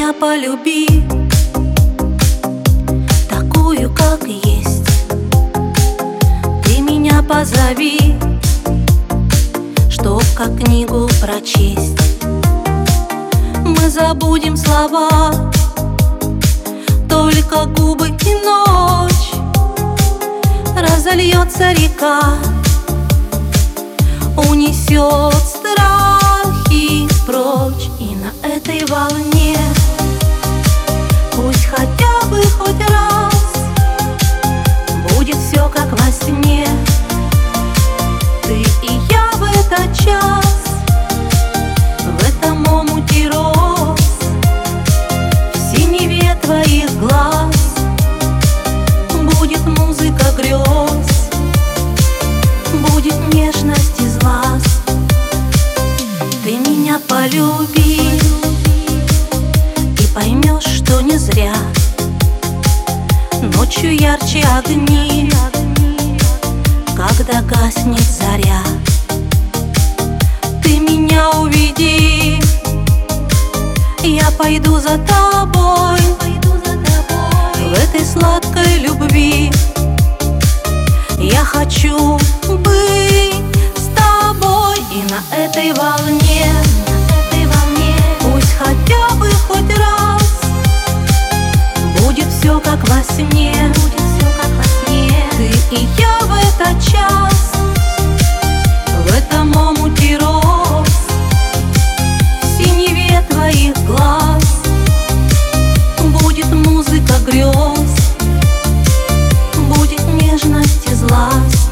меня полюби, такую, как есть. Ты меня позови, чтоб как книгу прочесть. Мы забудем слова, только губы и ночь. Разольется река, унесет страхи прочь. И на этой волне пусть хотя бы хоть раз будет все как во сне. Ты и я в этот час, в этом омуте роз, в синеве твоих глаз будет музыка грез, будет нежность из вас. Ты меня полюби и поймешь, что не зря ночью ярче огни, когда гаснет заря. Ты меня уведи, я пойду за тобой в этой сладкой любви. Я хочу быть с тобой и на этой волне, пусть хотя бы хоть раз будет все как во сне. Ты и я в этот час, в этом омуте роз, в синеве твоих глаз будет музыка грез, будет нежность из глаз.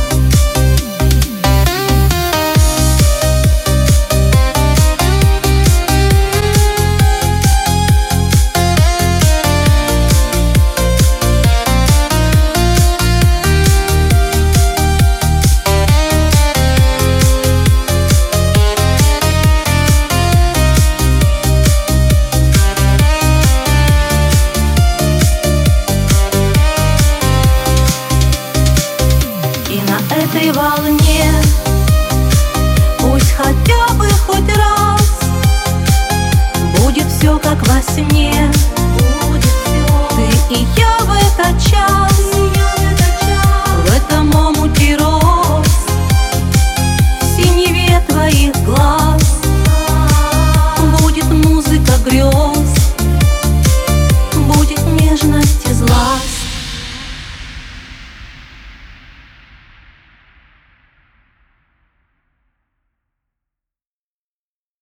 Этой волне пусть хотя бы хоть раз будет все как во сне. Ты и я в этот час,